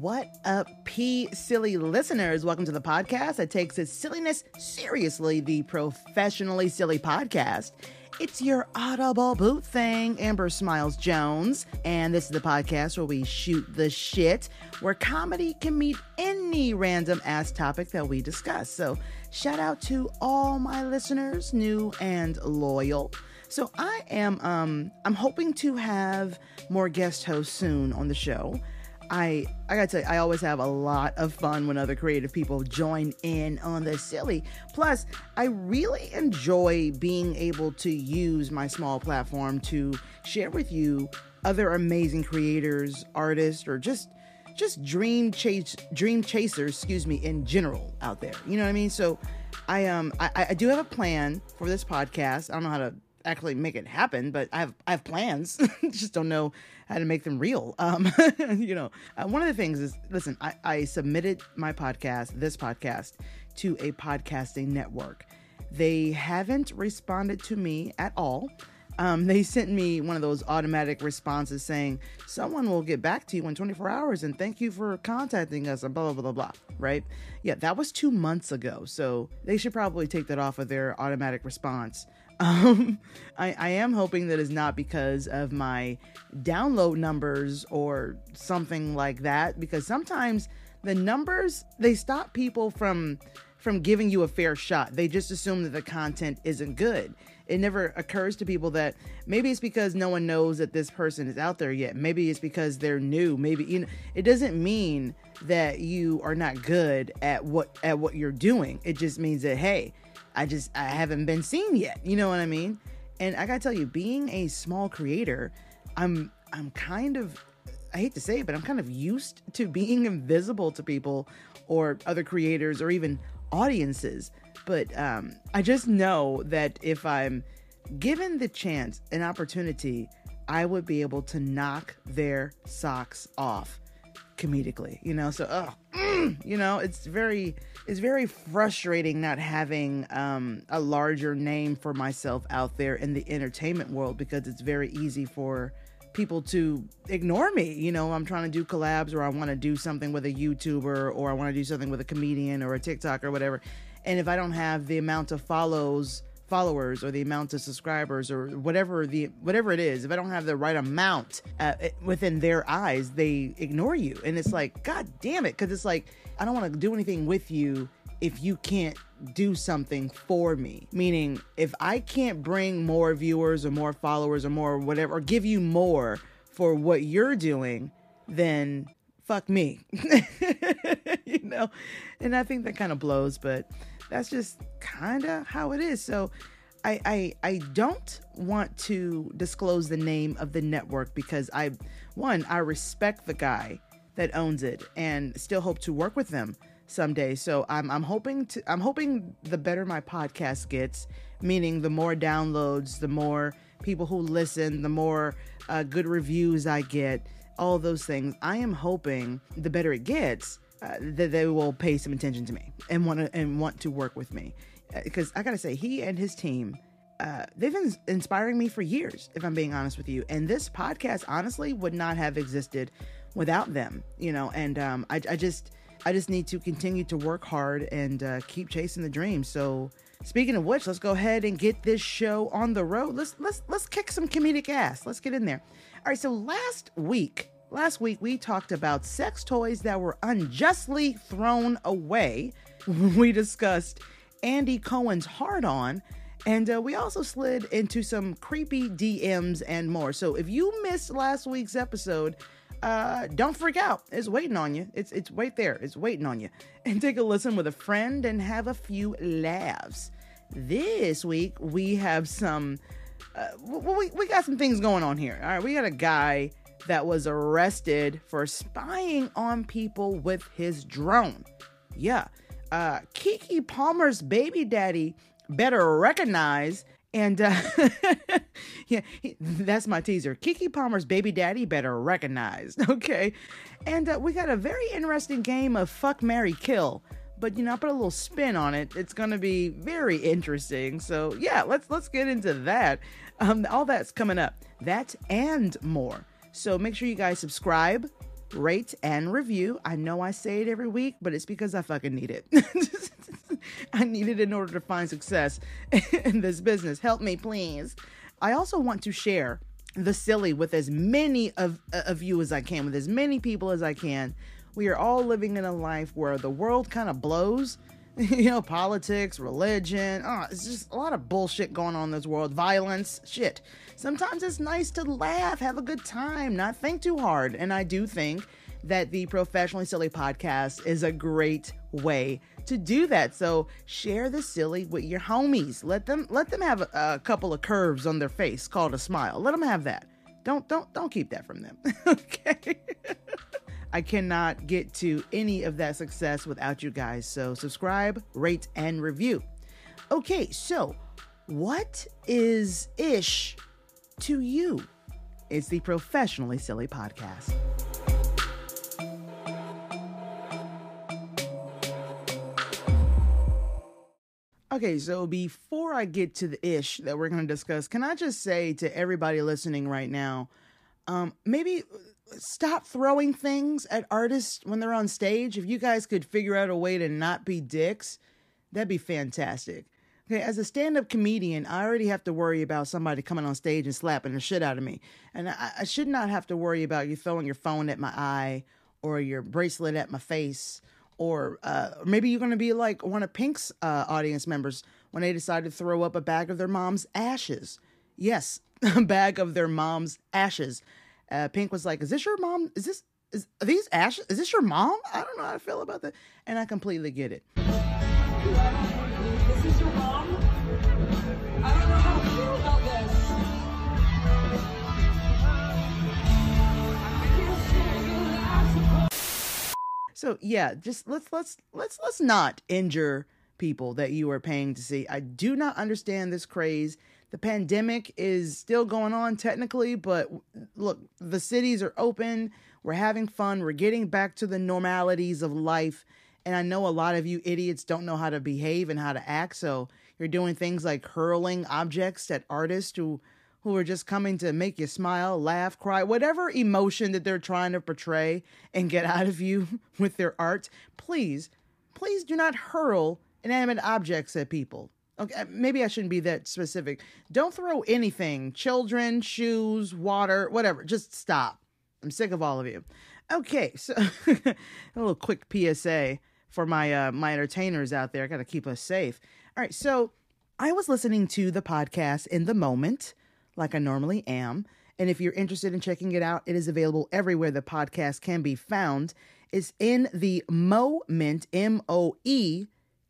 What up, Silly listeners? Welcome to the podcast that takes its silliness seriously, the Professionally Silly Podcast. It's your audible boot thing, Amber Smiles Jones, and this is the podcast where we shoot the shit, where comedy can meet any random ass topic that we discuss. So shout out to all my listeners, new and loyal. So I'm hoping to have more guest hosts soon on the show. I gotta tell you, I always have a lot of fun when other creative people join in on the silly. Plus, I really enjoy being able to use my small platform to share with you other amazing creators, artists, or just dream chasers, in general out there. You know what I mean? So I do have a plan for this podcast. I don't know how to actually make it happen, but I have plans. Just don't know how to make them real. One of the things is, listen, I submitted this podcast to a podcasting network. They haven't responded to me at all. They sent me one of those automatic responses saying, someone will get back to you in 24 hours and thank you for contacting us and blah, blah, blah, blah, right? Yeah, that was 2 months ago. So they should probably take that off of their automatic response. I am hoping that is not because of my download numbers or something like that, because sometimes the numbers, they stop people from giving you a fair shot. They just assume that the content isn't good. It never occurs to people that maybe it's because no one knows that this person is out there yet. Maybe it's because they're new. Maybe, it doesn't mean that you are not good at what you're doing. It just means that, hey, I haven't been seen yet. You know what I mean? And I gotta tell you, being a small creator, I'm kind of, I hate to say it, but I'm kind of used to being invisible to people or other creators or even audiences. But I just know that if I'm given the chance, an opportunity, I would be able to knock their socks off comedically, so it's very frustrating not having a larger name for myself out there in the entertainment world, because it's very easy for people to ignore me. I'm trying to do collabs, or I want to do something with a YouTuber, or I want to do something with a comedian or a TikTok or whatever, and if I don't have the amount of followers or the amount of subscribers or whatever it is, if I don't have the right amount within their eyes, they ignore you. And it's like, God damn it. Cause it's like, I don't want to do anything with you if you can't do something for me. Meaning, if I can't bring more viewers or more followers or more whatever, or give you more for what you're doing, then fuck me. And I think that kind of blows, but that's just kind of how it is. So I don't want to disclose the name of the network because I respect the guy that owns it and still hope to work with them someday. So I'm hoping the better my podcast gets, meaning the more downloads, the more people who listen, the more good reviews I get, all those things. I am hoping the better it gets, that they will pay some attention to me and want to work with me, because I gotta say, he and his team, they've been inspiring me for years, if I'm being honest with you. And this podcast honestly would not have existed without them, and I just need to continue to work hard and keep chasing the dream. So speaking of which, let's go ahead and get this show on the road. Let's kick some comedic ass. Let's get in there. All right, so last week we talked about sex toys that were unjustly thrown away. We discussed Andy Cohen's hard-on, and we also slid into some creepy DMs and more. So if you missed last week's episode, don't freak out. It's waiting on you. It's right there. It's waiting on you. And take a listen with a friend and have a few laughs. This week we have some we got some things going on here. All right, we got a guy that was arrested for spying on people with his drone. Yeah. Keke Palmer's baby daddy better recognize, and yeah, that's my teaser. Keke Palmer's baby daddy better recognize. Okay. And we got a very interesting game of fuck, marry, kill. But I put a little spin on it. It's going to be very interesting. So yeah, let's get into that. All that's coming up. That and more. So make sure you guys subscribe, rate and review. I know I say it every week, but it's because I fucking need it. I need it in order to find success in this business. Help me, please. I also want to share the silly with as many of you as I can, with as many people as I can. We are all living in a life where the world kind of blows. Politics, religion. It's just a lot of bullshit going on in this world. Violence, shit. Sometimes it's nice to laugh, have a good time, not think too hard. And I do think that the Professionally Silly podcast is a great way to do that. So share the silly with your homies. Let them have a couple of curves on their face called a smile. Let them have that. Don't keep that from them. Okay. I cannot get to any of that success without you guys. So subscribe, rate, and review. Okay, so what is ish to you? It's the Professionally Silly podcast. Okay, so before I get to the ish that we're going to discuss, can I just say to everybody listening right now, maybe stop throwing things at artists when they're on stage. If you guys could figure out a way to not be dicks, that'd be fantastic. Okay, as a stand-up comedian, I already have to worry about somebody coming on stage and slapping the shit out of me. And I should not have to worry about you throwing your phone at my eye or your bracelet at my face. Or maybe you're going to be like one of Pink's audience members when they decide to throw up a bag of their mom's ashes. Yes, a bag of their mom's ashes. Pink was like, is this your mom? Are these ashes? Is this your mom? I don't know how I feel about that. And I completely get it. Is this your mom? I don't know how to feel about this. So yeah, just let's not injure people that you are paying to see. I do not understand this craze. The pandemic is still going on technically, but look, the cities are open. We're having fun. We're getting back to the normalities of life. And I know a lot of you idiots don't know how to behave and how to act. So you're doing things like hurling objects at artists who are just coming to make you smile, laugh, cry, whatever emotion that they're trying to portray and get out of you with their art. Please do not hurl inanimate objects at people. Okay, maybe I shouldn't be that specific. Don't throw anything, children, shoes, water, whatever. Just stop. I'm sick of all of you. Okay, so a little quick PSA for my my entertainers out there. I got to keep us safe. All right, so I was listening to the podcast In the Moment, like I normally am. And if you're interested in checking it out, it is available everywhere the podcast can be found. It's in the Moment, MOEMENT,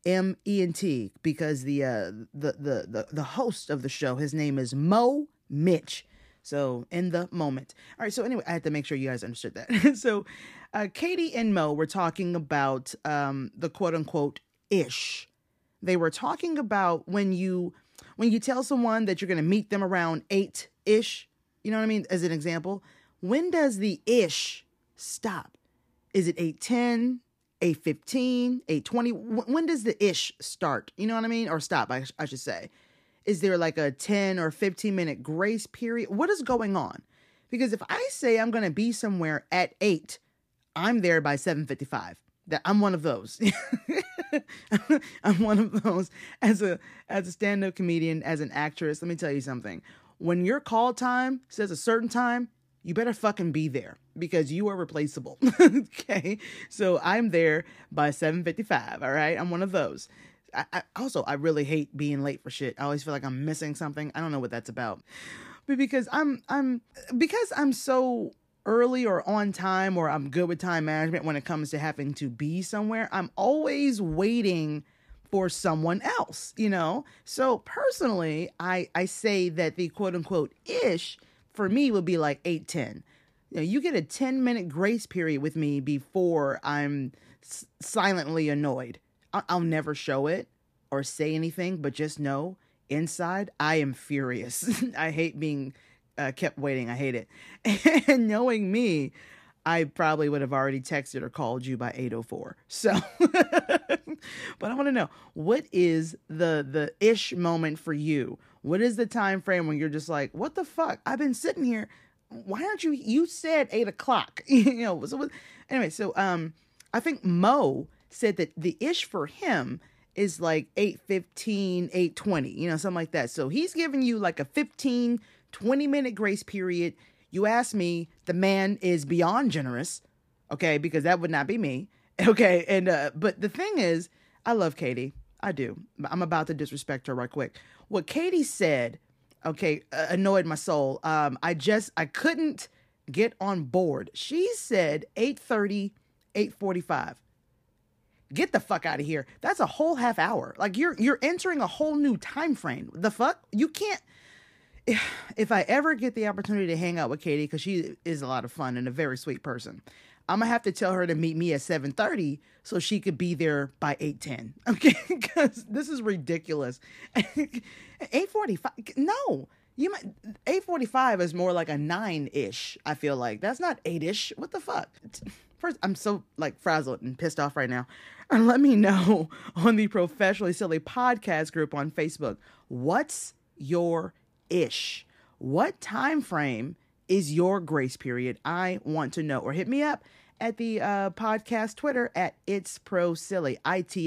because the host of the show, his name is Mo Mitch. So In the Moment. All right. So anyway, I had to make sure you guys understood that. So Katie and Mo were talking about the quote unquote ish. They were talking about when you tell someone that you're going to meet them around 8-ish, you know what I mean? As an example, when does the ish stop? Is it 8:10, 8:15, 8:20? When does the ish start? You know what I mean? Or stop, I should say. Is there like a 10 or 15 minute grace period? What is going on? Because if I say I'm going to be somewhere at 8, I'm there by 7:55. I'm one of those. I'm one of those as a stand-up comedian, as an actress. Let me tell you something. When your call time says a certain time, you better fucking be there because you are replaceable. Okay. So I'm there by 7:55. All right. I'm one of those. I really hate being late for shit. I always feel like I'm missing something. I don't know what that's about, but because I'm so early or on time, or I'm good with time management when it comes to having to be somewhere, I'm always waiting for someone else, you know? So personally, I say that the quote unquote ish for me would be like 8:10. You know, you get a 10-minute grace period with me before I'm silently annoyed. I'll never show it or say anything, but just know inside I am furious. I hate being kept waiting. I hate it. And knowing me, I probably would have already texted or called you by 8:04. So, but I want to know, what is the ish moment for you? What is the time frame when you're just like, what the fuck? I've been sitting here. why aren't you said 8 o'clock, anyway, so, I think Mo said that the ish for him is like 8:15, 8:20, something like that. So he's giving you like a 15, 20-minute grace period. You ask me, the man is beyond generous, okay, because that would not be me, okay, and, but the thing is, I love Katie. I do. I'm about to disrespect her right quick. What Katie said, okay, annoyed my soul. I couldn't get on board. She said 8:30, 8:45. Get the fuck out of here. That's a whole half hour. Like you're entering a whole new time frame. The fuck? You can't. If I ever get the opportunity to hang out with Katie, because she is a lot of fun and a very sweet person, I'm gonna have to tell her to meet me at 7:30 so she could be there by 8:10. Okay, because this is ridiculous. 8:45? No, 8:45 is more like a 9-ish. I feel like that's not 8-ish. What the fuck? First, I'm so like frazzled and pissed off right now. And let me know on the Professionally Silly podcast group on Facebook. What's your ish? What time frame is your grace period? I want to know. Or hit me up at the podcast Twitter at It's Pro Silly.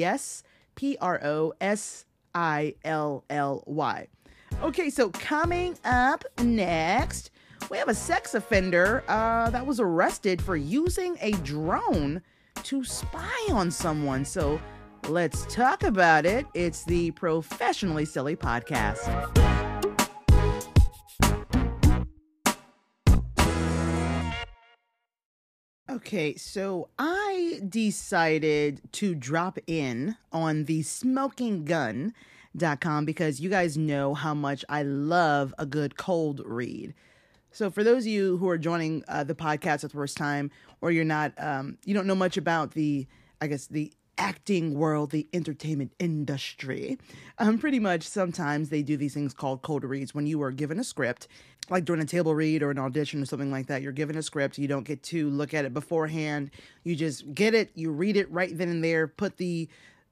ITSPROSILLY. Okay, so coming up next, we have a sex offender that was arrested for using a drone to spy on someone. So let's talk about it. It's the Professionally Silly podcast. Okay, so I decided to drop in on the smokinggun.com because you guys know how much I love a good cold read. So for those of you who are joining the podcast for the first time, or you're not, you don't know much about the acting world, the entertainment industry, pretty much sometimes they do these things called cold reads when you are given a script, like during a table read or an audition or something like that. You're given a script. You don't get to look at it beforehand. You just get it. You read it right then and there. Put the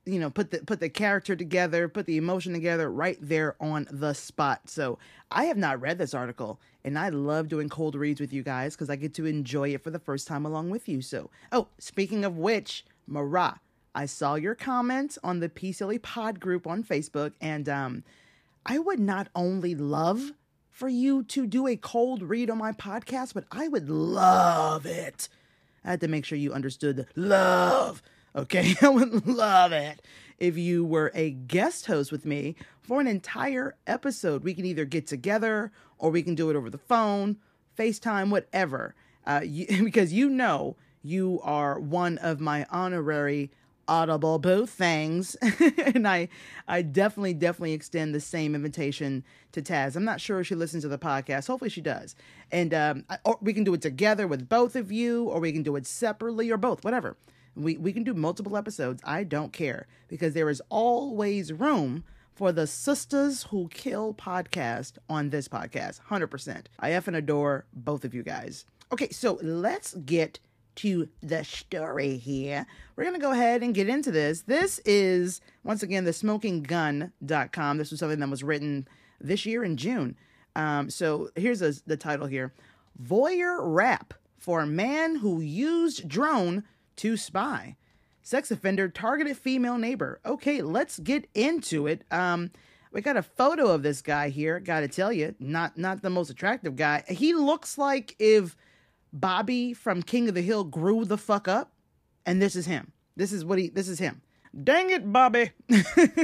character together, put the emotion together right there on the spot. So I have not read this article, and I love doing cold reads with you guys because I get to enjoy it for the first time along with you. So, speaking of which, Mara, I saw your comments on the P Silly Pod group on Facebook, and I would not only love for you to do a cold read on my podcast, but I would love it. I had to make sure you understood the love. Okay, I would love it if you were a guest host with me for an entire episode. We can either get together or we can do it over the phone, FaceTime, whatever. Because you are one of my honorary Audible booth things. And I definitely extend the same invitation to Taz. I'm not sure if she listens to the podcast. Hopefully she does. And or we can do it together with both of you, or we can do it separately, or both, whatever. We can do multiple episodes. I don't care, because there is always room for the Sisters Who Kill podcast on this podcast. 100%. I effing adore both of you guys. Okay, so let's get to the story here. We're going to go ahead and get into this. This is, once again, the smokinggun.com. This was something that was written this year in June. So here's the title here. Voyeur rap for a man who used drone to spy. Sex offender targeted female neighbor. Okay, let's get into it. We got a photo of this guy here. Gotta tell you, not the most attractive guy. He looks like if Bobby from King of the Hill grew the fuck up, and this is him. This is him. Dang it, Bobby. All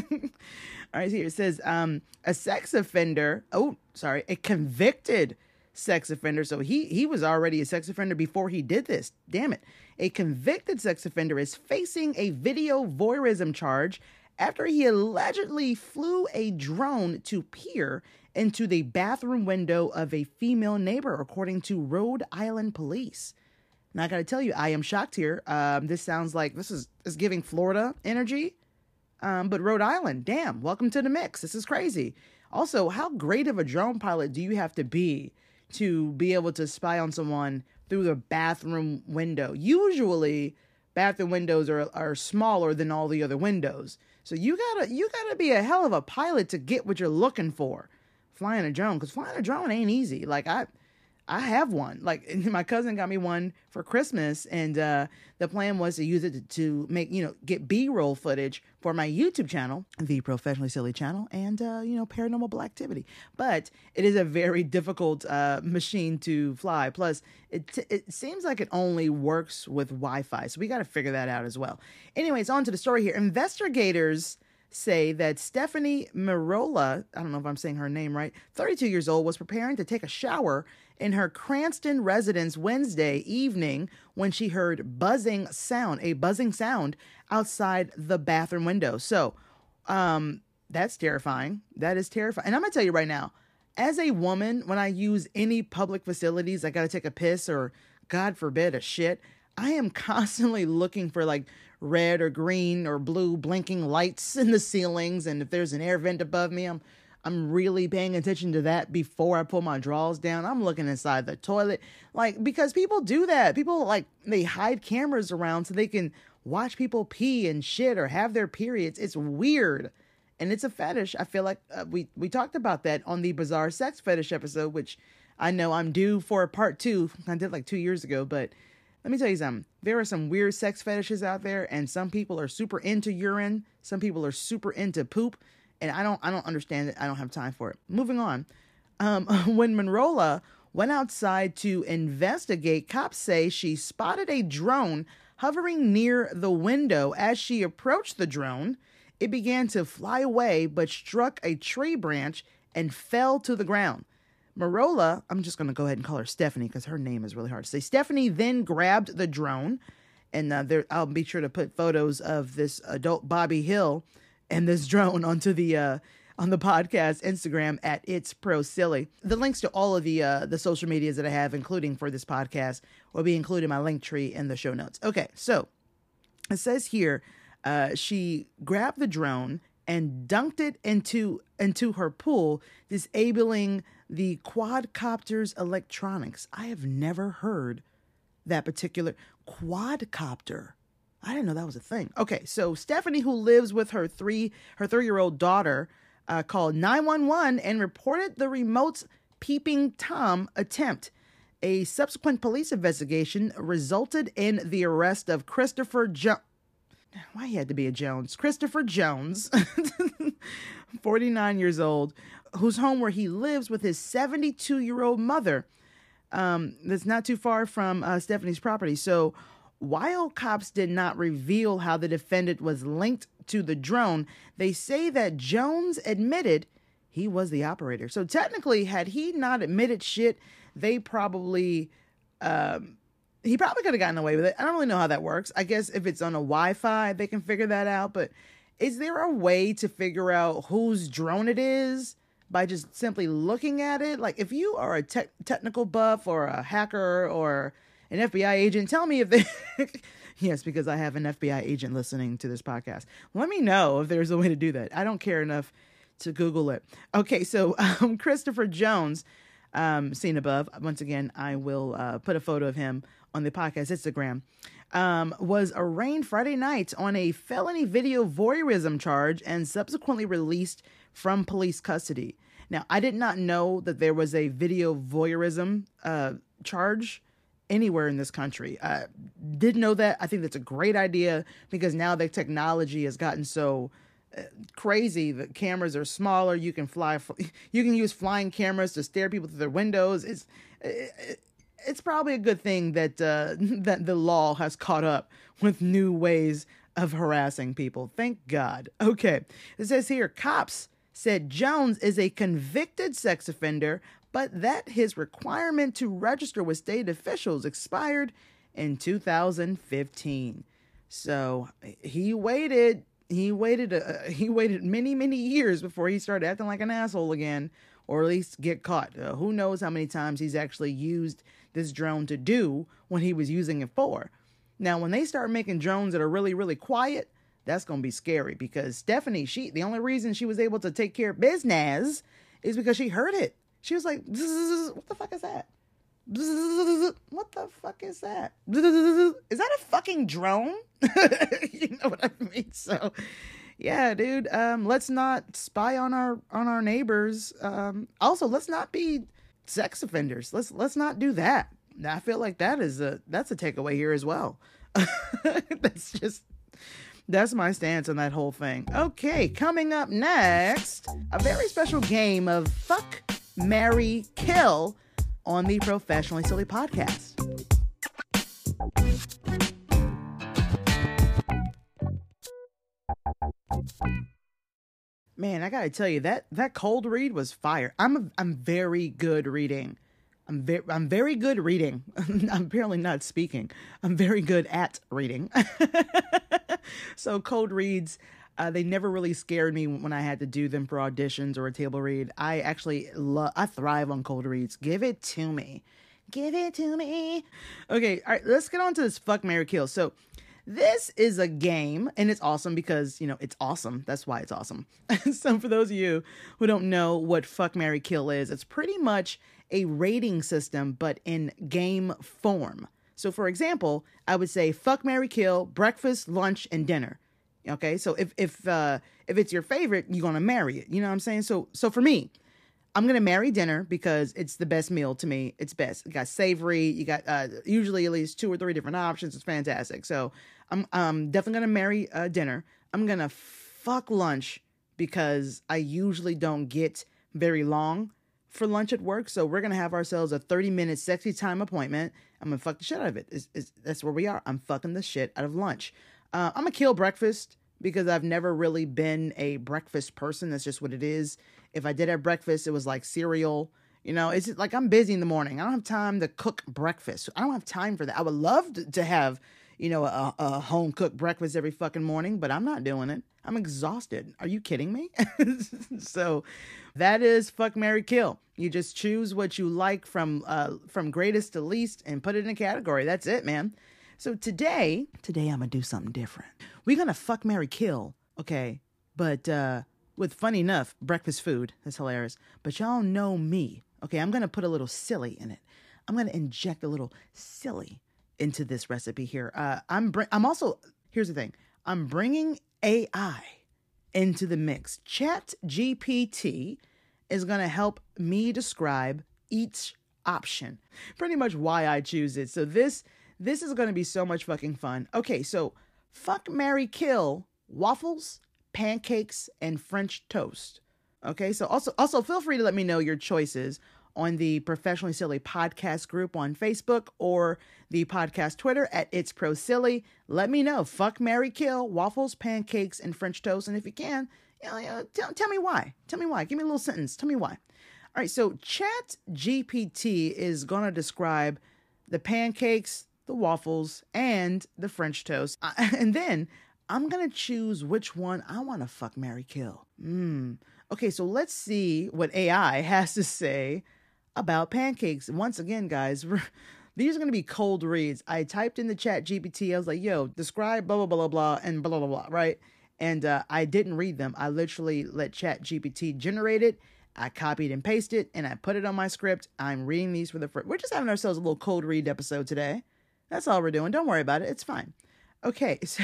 right, here it says, a sex offender. A convicted sex offender. So he was already a sex offender before he did this. Damn it. A convicted sex offender is facing a video voyeurism charge after he allegedly flew a drone to peer into the bathroom window of a female neighbor, according to Rhode Island police. Now, I gotta tell you, I am shocked here. This sounds like this is giving Florida energy. But Rhode Island, damn, welcome to the mix. This is crazy. Also, how great of a drone pilot do you have to be able to spy on someone through the bathroom window? Usually, bathroom windows are smaller than all the other windows. So you gotta be a hell of a pilot to get what you're looking for. Flying a drone, because flying a drone ain't easy. Like I I have one. Like, my cousin got me one for Christmas, and the plan was to use it to make, get B-roll footage for my YouTube channel, the Professionally Silly channel, and, Paranormal Activity. But it is a very difficult machine to fly. Plus, it seems like it only works with Wi-Fi, so we got to figure that out as well. Anyways, on to the story here. Investigators say that Stephanie Merola, I don't know if I'm saying her name right, 32 years old, was preparing to take a shower in her Cranston residence Wednesday evening when she heard a buzzing sound outside the bathroom window. So, that's terrifying. That is terrifying. And I'm going to tell you right now, as a woman, when I use any public facilities, I got to take a piss or, God forbid, a shit, I am constantly looking for like red or green or blue blinking lights in the ceilings. And if there's an air vent above me, I'm really paying attention to that before I pull my drawers down. I'm looking inside the toilet, like, because people do that. People, like, they hide cameras around so they can watch people pee and shit or have their periods. It's weird. And it's a fetish. I feel like we talked about that on the Bizarre Sex Fetish episode, which I know I'm due for a part 2. I did like 2 years ago, but let me tell you something. There are some weird sex fetishes out there, and some people are super into urine. Some people are super into poop, and I don't understand it. I don't have time for it. Moving on. When Monrola went outside to investigate, cops say she spotted a drone hovering near the window. As she approached the drone, it began to fly away, but struck a tree branch and fell to the ground. Merola, I'm just going to go ahead and call her Stephanie because her name is really hard to say. Stephanie then grabbed the drone, and I'll be sure to put photos of this adult Bobby Hill and this drone onto the on the podcast Instagram at It's Pro Silly. The links to all of the social medias that I have, including for this podcast, will be included in my link tree in the show notes. Okay, so it says here, she grabbed the drone and dunked it into her pool, disabling the quadcopter's electronics. I have never heard that particular quadcopter. I didn't know that was a thing. Okay, so Stephanie, who lives with her 3-year-old daughter, called 911 and reported the remote's peeping Tom attempt. A subsequent police investigation resulted in the arrest of Christopher Jones. Why he had to be a Jones? Christopher Jones, 49 years old, whose home where he lives with his 72-year-old mother. That's not too far from Stephanie's property. So while cops did not reveal how the defendant was linked to the drone, they say that Jones admitted he was the operator. So technically, had he not admitted shit, they probably... he probably could have gotten away with it. I don't really know how that works. I guess if it's on a Wi-Fi, they can figure that out. But is there a way to figure out whose drone it is by just simply looking at it? Like, if you are a technical buff or a hacker or an FBI agent, tell me if they... Yes, because I have an FBI agent listening to this podcast. Let me know if there's a way to do that. I don't care enough to Google it. Okay, so Christopher Jones, seen above, once again, I will put a photo of him on the podcast Instagram, was arraigned Friday night on a felony video voyeurism charge and subsequently released from police custody. Now, I did not know that there was a video voyeurism charge anywhere in this country. I didn't know that. I think that's a great idea because now the technology has gotten so crazy. The cameras are smaller. You can use flying cameras to stare people through their windows. It's probably a good thing that that the law has caught up with new ways of harassing people. Thank God. Okay. It says here, cops said Jones is a convicted sex offender, but that his requirement to register with state officials expired in 2015. So he waited many, many years before he started acting like an asshole again, or at least get caught. Who knows how many times he's actually used this drone to do when he was using it for. Now, when they start making drones that are really, really quiet, that's going to be scary because Stephanie, the only reason she was able to take care of business is because she heard it. She was like, what the fuck is that? What the fuck is that? Is that a fucking drone? You know what I mean? So, yeah, dude, let's not spy on our neighbors. Also, let's not be sex offenders. Let's not do that. I feel like that's a takeaway here as well. That's my stance on that whole thing. Okay, coming up next, a very special game of Fuck, Marry, Kill on the Professionally Silly podcast. Man, I gotta tell you, that cold read was fire. I'm very good reading. I'm very good reading. I'm apparently not speaking. I'm very good at reading. So cold reads, they never really scared me when I had to do them for auditions or a table read. I thrive on cold reads. Give it to me. Give it to me. Okay, all right, let's get on to this Fuck, Marry, Kill. So this is a game, and it's awesome because, it's awesome. That's why it's awesome. So for those of you who don't know what Fuck, Marry, Kill is, it's pretty much a rating system, but in game form. So for example, I would say fuck, marry, kill, breakfast, lunch, and dinner. Okay, so if it's your favorite, you're gonna marry it. You know what I'm saying? So for me, I'm gonna marry dinner because it's the best meal to me. It's best. You got savory. You got usually at least 2 or 3 different options. It's fantastic. So I'm definitely gonna marry dinner. I'm gonna fuck lunch because I usually don't get very long for lunch at work. So we're going to have ourselves a 30-minute sexy time appointment. I'm going to fuck the shit out of it. That's where we are. I'm fucking the shit out of lunch. I'm going to kill breakfast because I've never really been a breakfast person. That's just what it is. If I did have breakfast, it was like cereal. It's like I'm busy in the morning. I don't have time to cook breakfast. I don't have time for that. I would love to have, a home cooked breakfast every fucking morning, but I'm not doing it. I'm exhausted. Are you kidding me? So that is Fuck, Marry, Kill. You just choose what you like from greatest to least and put it in a category. That's it, man. So today I'm going to do something different. We're going to fuck, marry, kill. Okay. But, with funny enough, breakfast food. That's hilarious. But y'all know me. Okay. I'm going to put a little silly in it. I'm going to inject a little silly into this recipe here. I'm also, here's the thing. I'm bringing AI into the mix. ChatGPT is going to help me describe each option. Pretty much why I choose it. So this is going to be so much fucking fun. Okay, so fuck, marry, kill, waffles, pancakes, and French toast. Okay, so also feel free to let me know your choices on the Professionally Silly podcast group on Facebook or the podcast Twitter at It's Pro Silly. Let me know. Fuck, marry, kill, waffles, pancakes, and French toast. And if you can, tell me why. Tell me why. Give me a little sentence. Tell me why. All right, so ChatGPT is going to describe the pancakes, the waffles, and the French toast. And then I'm going to choose which one I want to fuck, marry, kill. Okay, so let's see what AI has to say about pancakes. Once again, guys, these are going to be cold reads. I typed in the ChatGPT. I was like, yo, describe blah, blah, blah, blah, blah, and blah, blah, blah, right? And I didn't read them. I literally let ChatGPT generate it. I copied and pasted, and I put it on my script. I'm reading these for the first. We're just having ourselves a little cold read episode today. That's all we're doing. Don't worry about it. It's fine. Okay. So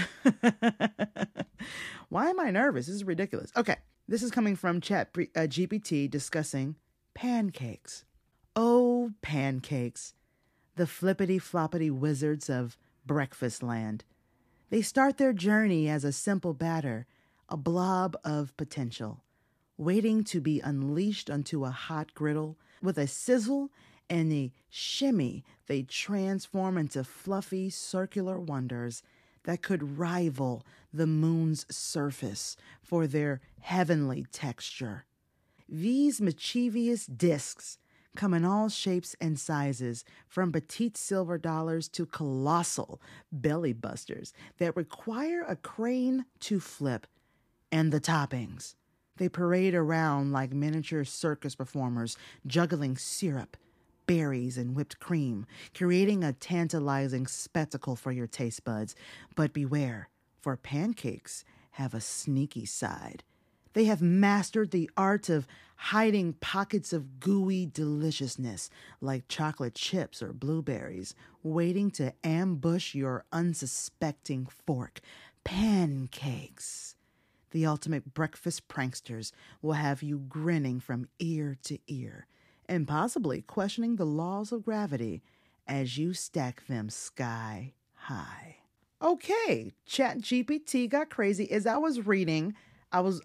why am I nervous? This is ridiculous. Okay. This is coming from ChatGPT discussing pancakes. Oh, pancakes. The flippity-floppity wizards of breakfast land. They start their journey as a simple batter, a blob of potential, waiting to be unleashed onto a hot griddle. With a sizzle and a shimmy, they transform into fluffy, circular wonders that could rival the moon's surface for their heavenly texture. These mischievous discs come in all shapes and sizes, from petite silver dollars to colossal belly busters that require a crane to flip. And the toppings. They parade around like miniature circus performers, juggling syrup, berries, and whipped cream, creating a tantalizing spectacle for your taste buds. But beware, for pancakes have a sneaky side. They have mastered the art of hiding pockets of gooey deliciousness like chocolate chips or blueberries, waiting to ambush your unsuspecting fork. Pancakes. The ultimate breakfast pranksters will have you grinning from ear to ear and possibly questioning the laws of gravity as you stack them sky high. Okay, ChatGPT got crazy. As I was reading, as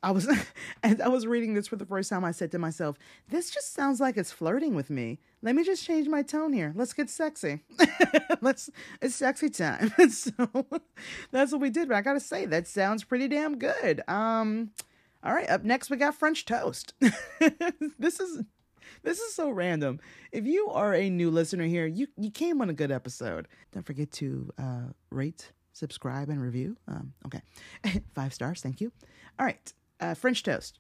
I was reading this for the first time, I said to myself, this just sounds like it's flirting with me. Let me just change my tone here. Let's get sexy. It's sexy time. So that's what we did. But I gotta say, that sounds pretty damn good. All right, up next we got French toast. This is so random. If you are a new listener here, you came on a good episode. Don't forget to rate, subscribe, and review. Okay. 5 stars, thank you. All right, French toast.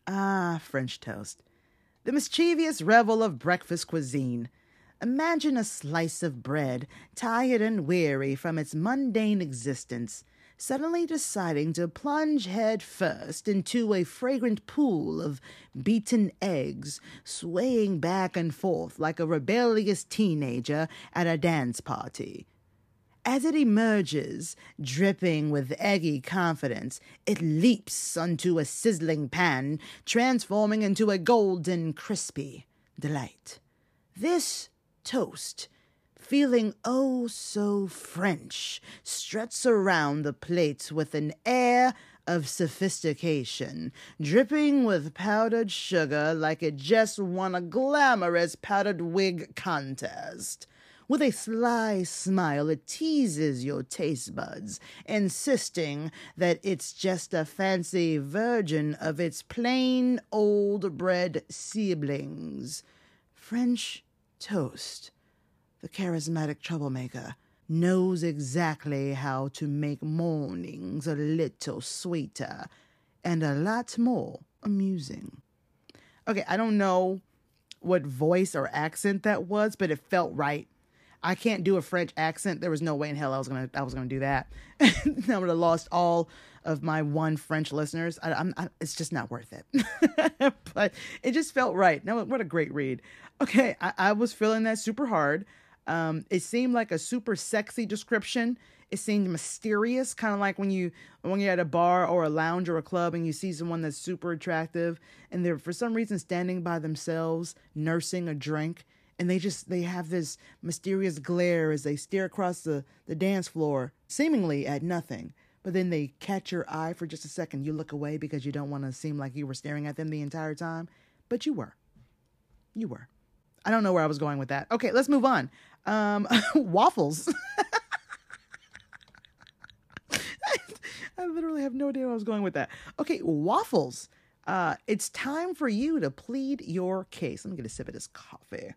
French toast. The mischievous revel of breakfast cuisine. Imagine a slice of bread, tired and weary from its mundane existence, suddenly deciding to plunge head first into a fragrant pool of beaten eggs, swaying back and forth like a rebellious teenager at a dance party. As it emerges, dripping with eggy confidence, it leaps onto a sizzling pan, transforming into a golden, crispy delight. This toast, feeling oh so French, struts around the plate with an air of sophistication, dripping with powdered sugar like it just won a glamorous powdered wig contest. With a sly smile, it teases your taste buds, insisting that it's just a fancy version of its plain old bread siblings. French toast, the charismatic troublemaker, knows exactly how to make mornings a little sweeter and a lot more amusing. Okay, I don't know what voice or accent that was, but it felt right. I can't do a French accent. There was no way in hell I was gonna do that. I would have lost all of my one French listeners. It's just not worth it. But it just felt right. Now, what a great read. Okay, I was feeling that super hard. It seemed like a super sexy description. It seemed mysterious, kind of like when you're at a bar or a lounge or a club and you see someone that's super attractive and they're for some reason standing by themselves, nursing a drink. And they have this mysterious glare as they stare across the dance floor, seemingly at nothing. But then they catch your eye for just a second. You look away because you don't want to seem like you were staring at them the entire time. But you were. You were. I don't know where I was going with that. Okay, let's move on. Waffles. I literally have no idea where I was going with that. Okay, waffles. It's time for you to plead your case. Let me get a sip of this coffee.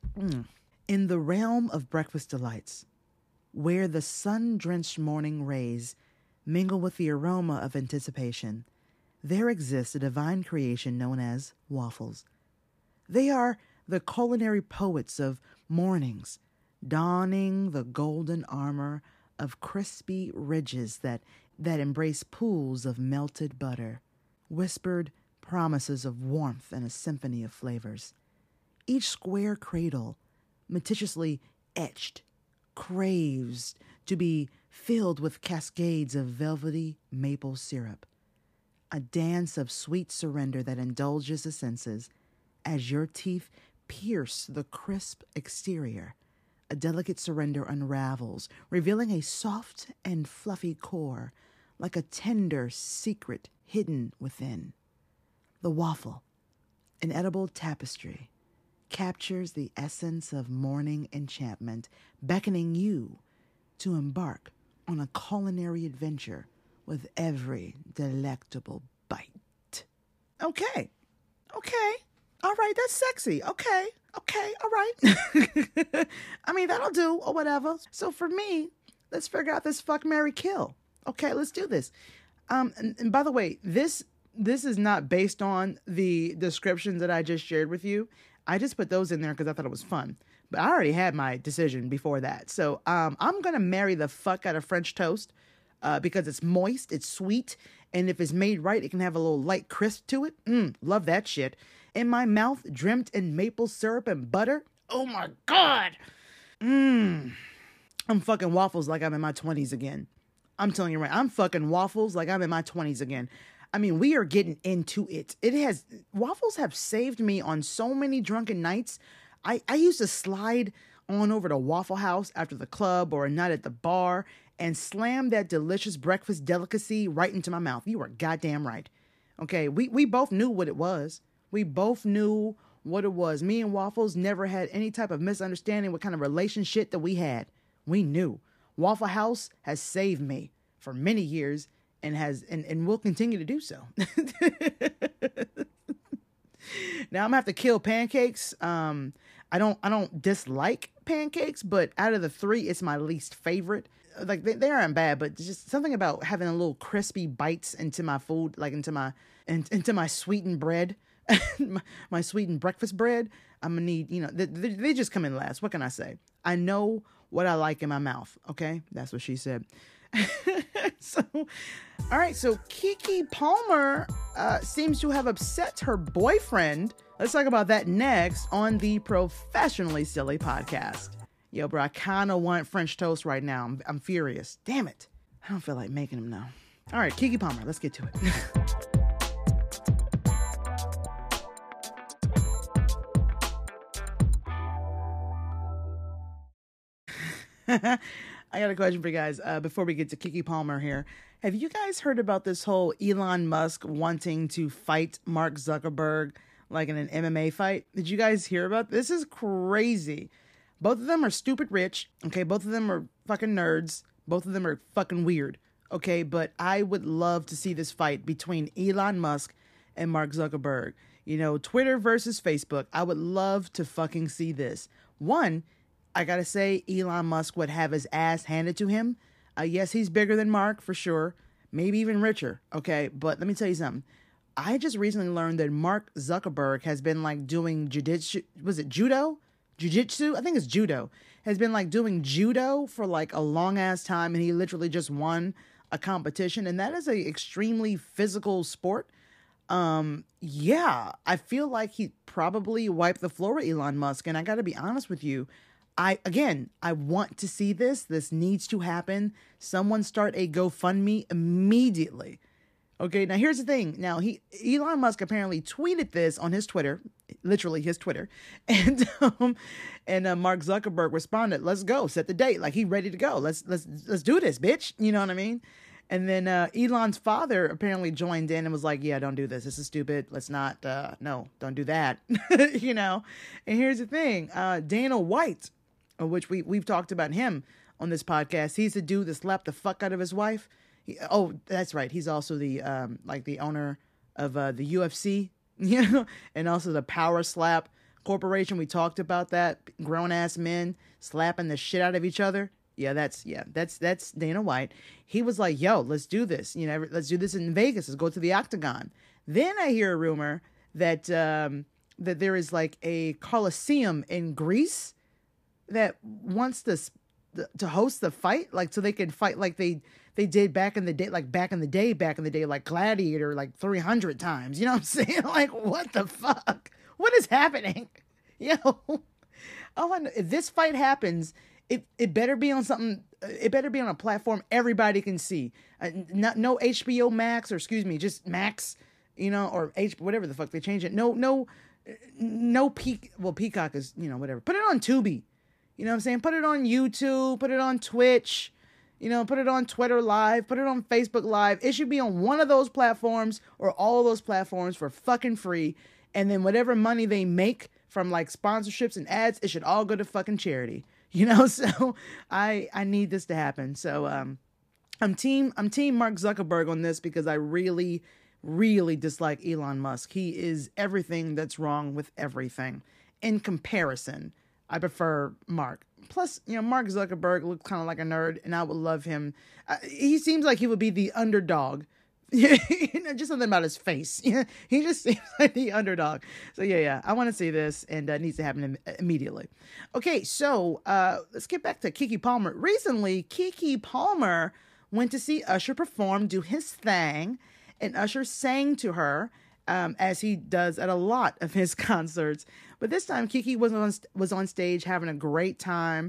In the realm of breakfast delights, where the sun-drenched morning rays mingle with the aroma of anticipation, there exists a divine creation known as waffles. They are the culinary poets of mornings, donning the golden armor of crispy ridges that embrace pools of melted butter, whispered promises of warmth and a symphony of flavors. Each square cradle, meticulously etched, craves to be filled with cascades of velvety maple syrup, a dance of sweet surrender that indulges the senses as your teeth pierce the crisp exterior. A delicate surrender unravels, revealing a soft and fluffy core, like a tender secret hidden within. The waffle, an edible tapestry, captures the essence of morning enchantment, beckoning you to embark on a culinary adventure with every delectable bite. Okay. All right, that's sexy. Okay, all right. I mean, that'll do or whatever. So for me, let's figure out this fuck, marry, kill. Okay, let's do this. And by the way, this is not based on the descriptions that I just shared with you. I just put those in there because I thought it was fun. But I already had my decision before that. So I'm going to marry the fuck out of French toast because it's moist, it's sweet, and if it's made right, it can have a little light crisp to it. Love that shit. In my mouth, drenched in maple syrup and butter. Oh my God. I'm fucking waffles like I'm in my 20s again. I'm telling you right, I'm fucking waffles like I'm in my 20s again. I mean, we are getting into it. Waffles have saved me on so many drunken nights. I used to slide on over to Waffle House after the club or a night at the bar and slam that delicious breakfast delicacy right into my mouth. You are goddamn right. Okay, we both knew what it was. We both knew what it was. Me and Waffles never had any type of misunderstanding what kind of relationship that we had. We knew. Waffle House has saved me for many years and will continue to do so. Now I'm gonna have to kill pancakes. I don't dislike pancakes, but out of the three, it's my least favorite. Like they aren't bad, but just something about having a little crispy bites into my food, like into my sweetened bread, my sweetened breakfast bread. I'm gonna need, they just come in last. What can I say? I know what I like in my mouth. Okay, that's what she said. All right. So Keke Palmer seems to have upset her boyfriend. Let's talk about that next on the Professionally Silly podcast. Yo, bro, I kind of want French toast right now. I'm furious. Damn it. I don't feel like making them now. All right, Keke Palmer, let's get to it. I got a question for you guys before we get to Keke Palmer here. Have you guys heard about this whole Elon Musk wanting to fight Mark Zuckerberg like in an MMA fight? Did you guys hear about this? This is crazy. Both of them are stupid rich. Okay, both of them are fucking nerds. Both of them are fucking weird. Okay, but I would love to see this fight between Elon Musk and Mark Zuckerberg. Twitter versus Facebook. I would love to fucking see this. One, I gotta say, Elon Musk would have his ass handed to him. Yes, he's bigger than Mark, for sure. Maybe even richer, okay? But let me tell you something. I just recently learned that Mark Zuckerberg has been, doing judo? Jiu-jitsu? I think it's judo. Has been, doing judo for, a long-ass time, and he literally just won a competition, and that is a extremely physical sport. Yeah, I feel like he probably wiped the floor with Elon Musk, and I gotta be honest with you, I want to see this. This needs to happen. Someone start a GoFundMe immediately. Okay, now here's the thing. Now, Elon Musk apparently tweeted this on his Twitter, literally his Twitter, and Mark Zuckerberg responded, "Let's go, set the date." Like, he ready to go. Let's do this, bitch. You know what I mean? And then Elon's father apparently joined in and was like, "Yeah, don't do this. This is stupid. Let's not. No, don't do that." And here's the thing. Dana White, which we've talked about him on this podcast. He's the dude that slapped the fuck out of his wife. That's right. He's also the the owner of the UFC, and also the Power Slap Corporation. We talked about that. Grown ass men slapping the shit out of each other. That's Dana White. He was like, "Yo, let's do this. Let's do this in Vegas. Let's go to the Octagon." Then I hear a rumor that that there is a Coliseum in Greece that wants to host the fight, so they can fight like they did back in the day, like Gladiator, 300 times. You know what I'm saying? What the fuck? What is happening? If this fight happens, it better be on something. It better be on a platform everybody can see. No HBO Max, or excuse me, just Max, or whatever the fuck they change it. No Peacock is, whatever. Put it on Tubi. You know what I'm saying? Put it on YouTube, put it on Twitch, put it on Twitter Live, put it on Facebook Live. It should be on one of those platforms or all of those platforms for fucking free. And then whatever money they make from sponsorships and ads, it should all go to fucking charity. So I need this to happen. So I'm team Mark Zuckerberg on this because I really, really dislike Elon Musk. He is everything that's wrong with everything. In comparison, I prefer Mark. Plus, Mark Zuckerberg looks kind of like a nerd, and I would love him. He seems like he would be the underdog. Just something about his face. He just seems like the underdog. So yeah, I want to see this, and it needs to happen immediately. Okay, so let's get back to Keke Palmer. Recently, Keke Palmer went to see Usher perform, do his thing, and Usher sang to her, as he does at a lot of his concerts. But this time, Keke was on stage having a great time.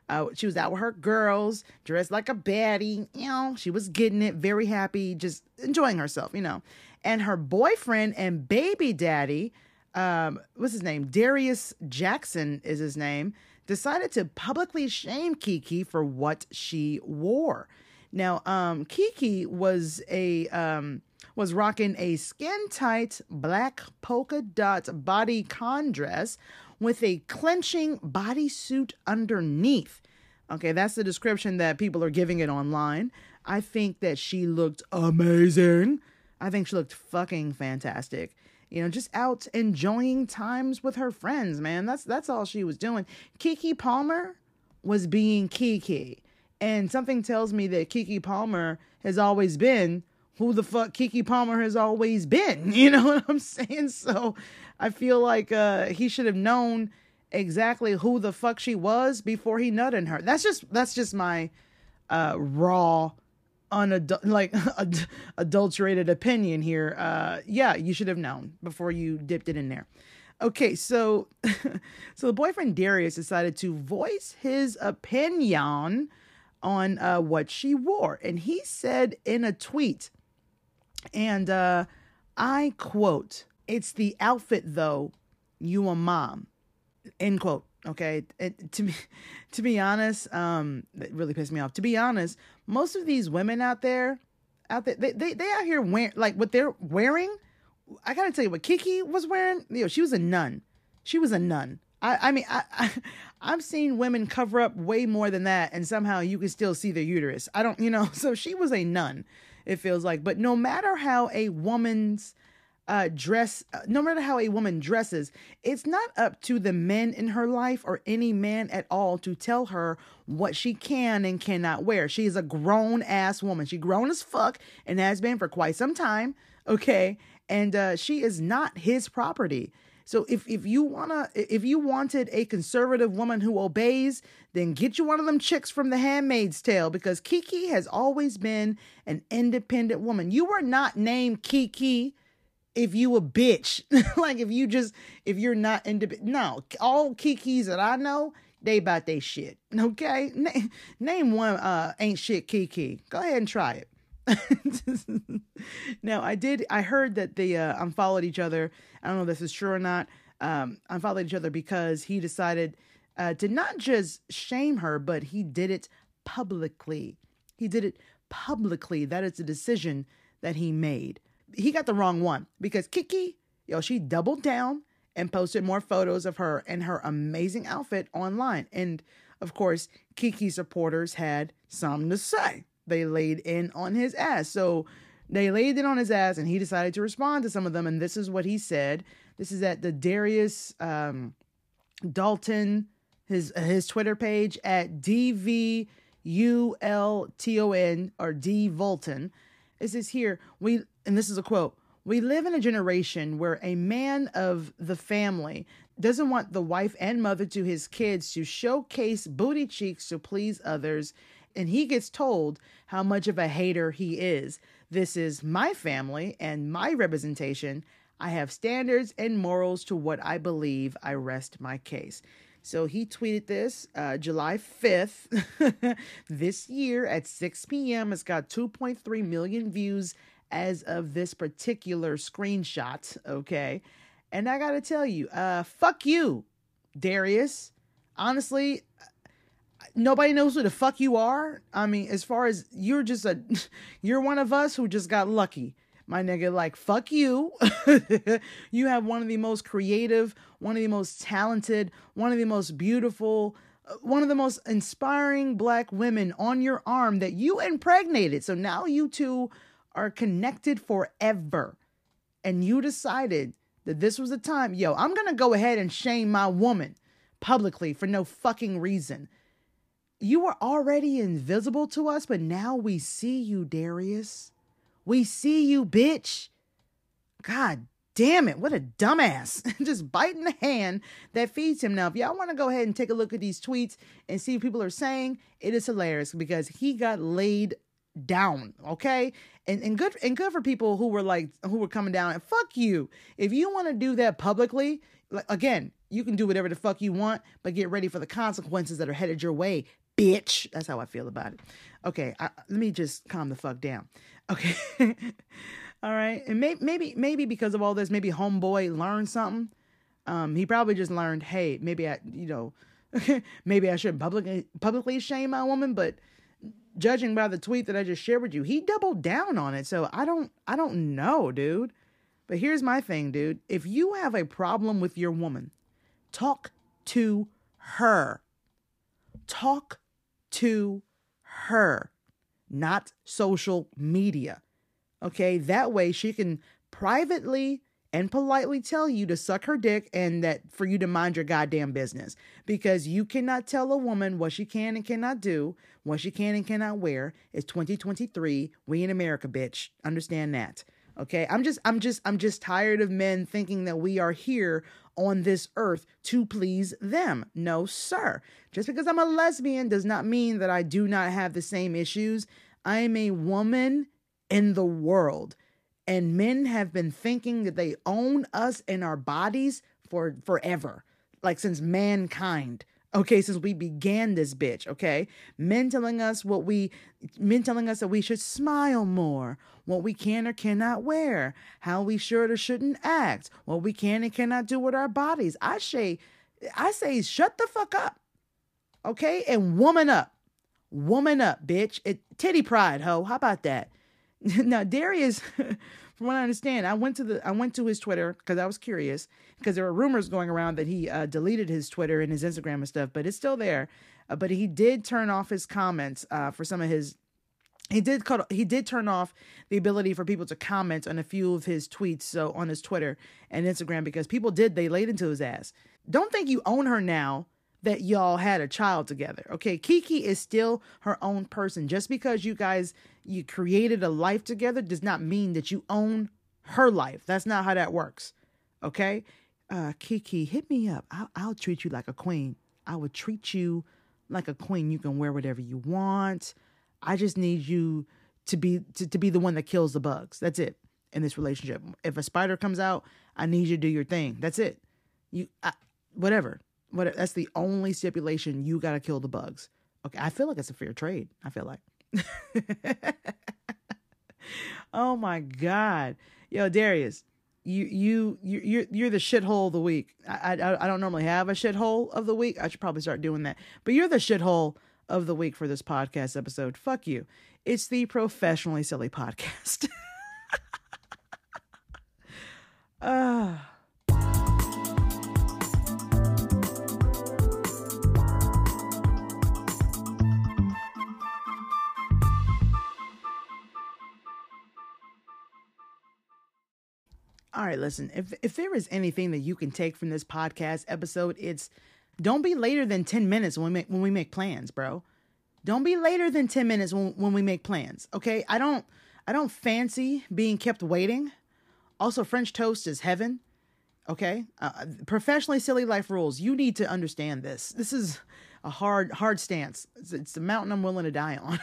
She was out with her girls, dressed like a baddie. She was getting it, very happy, just enjoying herself, And her boyfriend and baby daddy, what's his name? Darius Jackson is his name, decided to publicly shame Kiki for what she wore. Now, Kiki was rocking a skin-tight black polka dot bodycon dress with a clenching bodysuit underneath. Okay, that's the description that people are giving it online. I think that she looked amazing. I think she looked fucking fantastic. Just out enjoying times with her friends, man. That's all she was doing. Keke Palmer was being Kiki. And something tells me that Keke Palmer has always been who the fuck Keke Palmer has always been. You know what I'm saying? So I feel like he should have known exactly who the fuck she was before he nutted her. That's just my raw, adulterated opinion here. Yeah, you should have known before you dipped it in there. Okay, so the boyfriend Darius decided to voice his opinion on what she wore, and he said in a tweet, and I quote, "It's the outfit though, you a mom," end quote. Okay, to be honest, it really pissed me off. To be honest, most of these women out there, they out here wearing like what they're wearing. I gotta tell you what Kiki was wearing. She was a nun. She was a nun. I mean, I've seen women cover up way more than that, and somehow you can still see their uterus. I don't, so she was a nun, it feels like. But no matter how a woman's no matter how a woman dresses, it's not up to the men in her life or any man at all to tell her what she can and cannot wear. She is a grown ass woman. She grown as fuck and has been for quite some time. Okay. And she is not his property. So if you wanted a conservative woman who obeys, then get you one of them chicks from The Handmaid's Tale, because Kiki has always been an independent woman. You were not named Kiki if you a bitch. Like if you're not independent. No, all Kikis that I know, they about they shit. Okay? Name one ain't shit Kiki. Go ahead and try it. Now, I heard that they unfollowed each other. I don't know if this is true or not. Unfollowed each other because he decided to not just shame her, but he did it publicly. That is a decision that he made. He got the wrong one because Kiki, she doubled down and posted more photos of her and her amazing outfit online. And of course, Kiki supporters had something to say. They laid in on his ass. So they laid in on his ass, and he decided to respond to some of them. And this is what he said. This is at the Darius Dalton, his Twitter page at DVULTON or D Volton. It says here, and this is a quote, "We live in a generation where a man of the family doesn't want the wife and mother to his kids to showcase booty cheeks to please others, and he gets told how much of a hater he is. This is my family and my representation. I have standards and morals to what I believe. I rest my case." So he tweeted this July 5th this year at 6 p.m. It's got 2.3 million views as of this particular screenshot. Okay. And I got to tell you, fuck you, Darius. Honestly, nobody knows who the fuck you are. I mean, as far as you're one of us who just got lucky. My nigga, like, fuck you. You have one of the most creative, one of the most talented, one of the most beautiful, one of the most inspiring black women on your arm that you impregnated. So now you two are connected forever. And you decided that this was the time. I'm going to go ahead and shame my woman publicly for no fucking reason. You were already invisible to us, but now we see you, Darius. We see you, bitch. God damn it. What a dumbass. Just biting the hand that feeds him. Now, if y'all want to go ahead and take a look at these tweets and see what people are saying, it is hilarious because he got laid down. Okay. And good for people who were coming down and fuck you. If you want to do that publicly, again, you can do whatever the fuck you want, but get ready for the consequences that are headed your way, bitch. That's how I feel about it. Okay, let me just calm the fuck down. Okay. All right. And maybe because of all this, maybe homeboy learned something. He probably just learned, hey, maybe maybe I shouldn't publicly shame my woman, but judging by the tweet that I just shared with you, he doubled down on it. So I don't know, dude. But here's my thing, dude. If you have a problem with your woman, talk to her. Talk to her, not social media. Okay, that way she can privately and politely tell you to suck her dick and that for you to mind your goddamn business. Because you cannot tell a woman what she can and cannot do, what she can and cannot wear. It's 2023. We in America, bitch. Understand that. Okay, I'm just tired of men thinking that we are here on this earth to please them. No, sir. Just because I'm a lesbian does not mean that I do not have the same issues. I am a woman in the world, and men have been thinking that they own us and our bodies for forever, like since mankind. Okay, since we began this bitch, okay? Men telling us that we should smile more, what we can or cannot wear, how we should or shouldn't act, what we can and cannot do with our bodies. I say, shut the fuck up, okay? And woman up, bitch. Titty pride, ho. How about that? Now, Darius, from what I understand, I went to his Twitter because I was curious, because there were rumors going around that he deleted his Twitter and his Instagram and stuff, but it's still there. But he did turn off his comments for some of his. He did turn off the ability for people to comment on a few of his tweets, so on his Twitter and Instagram, because they laid into his ass. Don't think you own her now that y'all had a child together. Okay, Kiki is still her own person. Just because you created a life together does not mean that you own her life. That's not how that works. Okay, Kiki, hit me up. I'll treat you like a queen. I would treat you like a queen. You can wear whatever you want. I just need you to be the one that kills the bugs. That's it in this relationship. If a spider comes out, I need you to do your thing. That's it. Whatever. That's the only stipulation. You got to kill the bugs. Okay. I feel like it's a fair trade. I feel like, oh my God. Yo, Darius, you're the shithole of the week. I don't normally have a shithole of the week. I should probably start doing that, but you're the shithole of the week for this podcast episode. Fuck you. It's the Professionally Silly Podcast. All right, listen, if there is anything that you can take from this podcast episode, it's don't be later than 10 minutes when we make plans, bro. Don't be later than 10 minutes when we make plans. Okay. I don't fancy being kept waiting. Also, French toast is heaven. Okay. Professionally silly life rules. You need to understand this. This is a hard stance. It's the mountain I'm willing to die on.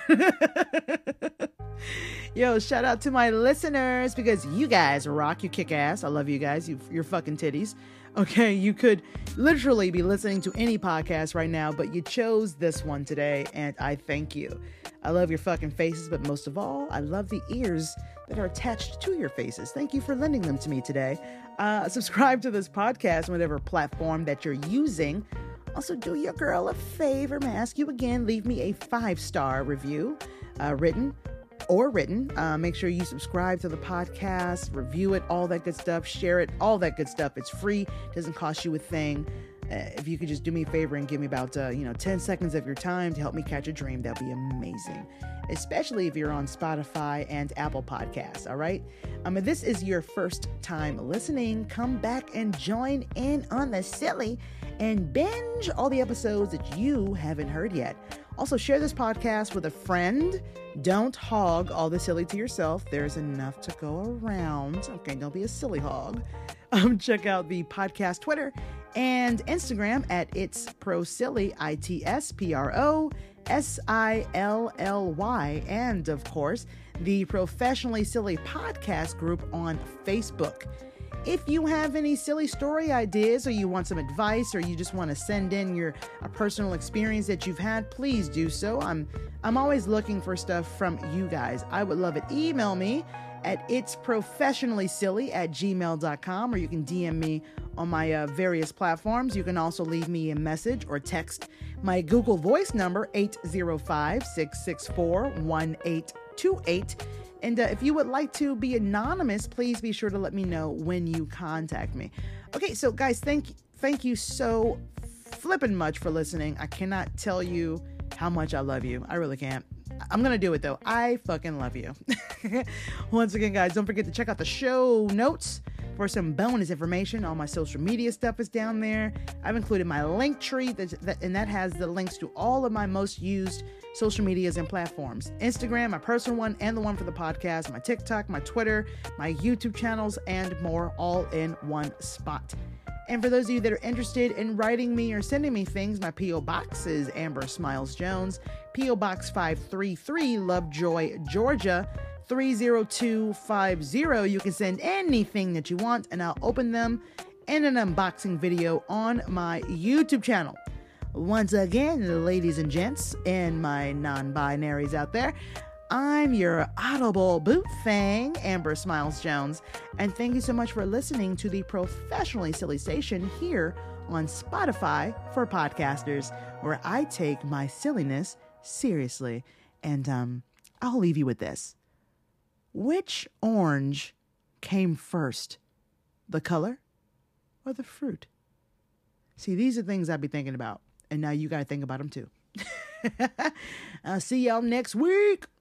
Yo, shout out to my listeners, because you guys rock. You kick ass. I love you guys. You're fucking titties. Okay, you could literally be listening to any podcast right now, but you chose this one today, and I thank you. I love your fucking faces, but most of all, I love the ears that are attached to your faces. Thank you for lending them to me today. Subscribe to this podcast on whatever platform that you're using. Also, do your girl a favor. May I ask you again, leave me a 5-star review, written. Make sure you subscribe to the podcast, review it, all that good stuff, share it, all that good stuff. It's free. Doesn't cost you a thing. If you could just do me a favor and give me about 10 seconds of your time to help me catch a dream, that'd be amazing. Especially if you're on Spotify and Apple Podcasts. All right. If this is your first time listening, come back and join in on the silly and binge all the episodes that you haven't heard yet. Also, share this podcast with a friend. Don't hog all the silly to yourself. There's enough to go around. Okay, don't be a silly hog. Check out the podcast Twitter and Instagram at It's Pro Silly, ITSPROSILLY, and of course, the Professionally Silly Podcast group on Facebook. If you have any silly story ideas, or you want some advice, or you just want to send in a personal experience that you've had, please do so. I'm always looking for stuff from you guys. I would love it. Email me at itsprofessionallysilly@gmail.com, or you can DM me on my various platforms. You can also leave me a message or text my Google Voice number, 805-664-1828. And if you would like to be anonymous, please be sure to let me know when you contact me. Okay, so guys, thank you so flippin' much for listening. I cannot tell you how much I love you. I really can't. I'm going to do it though. I fucking love you. Once again, guys, don't forget to check out the show notes for some bonus information. All my social media stuff is down there. I've included my link tree, and that has the links to all of my most used social medias and platforms. Instagram, my personal one, and the one for the podcast, my TikTok, my Twitter, my YouTube channels, and more, all in one spot. And for those of you that are interested in writing me or sending me things, my P.O. Box is Amber Smiles Jones, P.O. Box 533, Lovejoy, Georgia, 30250. You can send anything that you want, and I'll open them in an unboxing video on my YouTube channel. Once again, ladies and gents, and my non-binaries out there, I'm your audible boot thing, Amber Smiles Jones, and thank you so much for listening to the Professionally Silly Station here on Spotify for podcasters, where I take my silliness seriously. And I'll leave you with this. Which orange came first, the color or the fruit? See, these are things I'd be thinking about, and now you got to think about them too. I'll see y'all next week.